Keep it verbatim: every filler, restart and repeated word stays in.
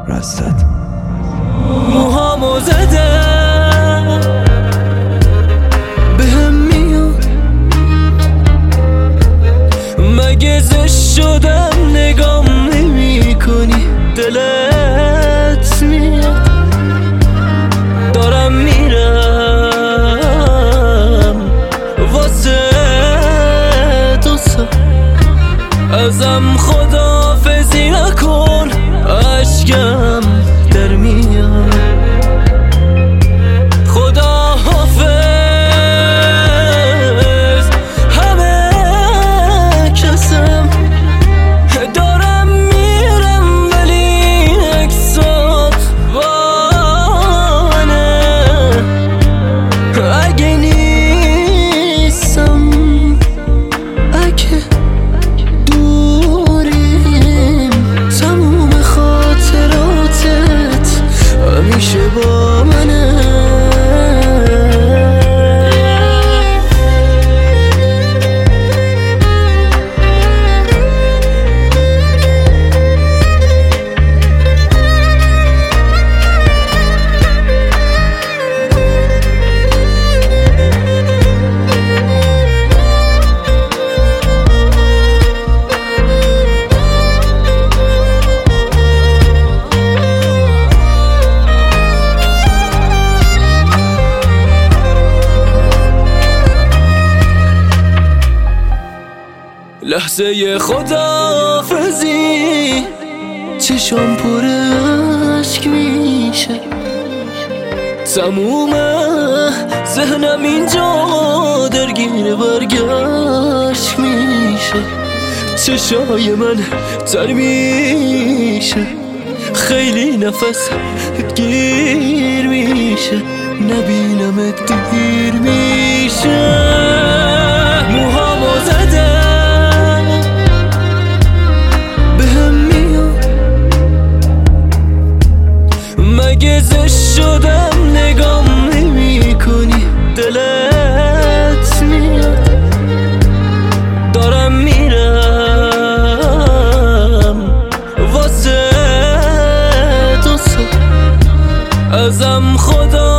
رستت. موهامو زدم بهم میاد، مگه زشت شدم نگام نمی کنی؟ دلت میاد دارم میرم واسه دوستا، ازم خداحافظی نکن، اشکم در میاد. خداحافظ همه کسم، دارم میرم ولی اکسات بانه، اگه نیستم اگه دوریم تموم خاطراتت همیشه با منه. لحظه خداحافظی چشام پر اشک میشه، تموم ذهنم اینجا درگیر برگشت میشه، چشای من تر میشه، خیلی نفس گیر میشه، نبینمت دیر میشه. موهامو زدم مگه زشت شدم نگام نمی کنی؟ دلت میاد دارم میرم واسه دوستا، ازم خدا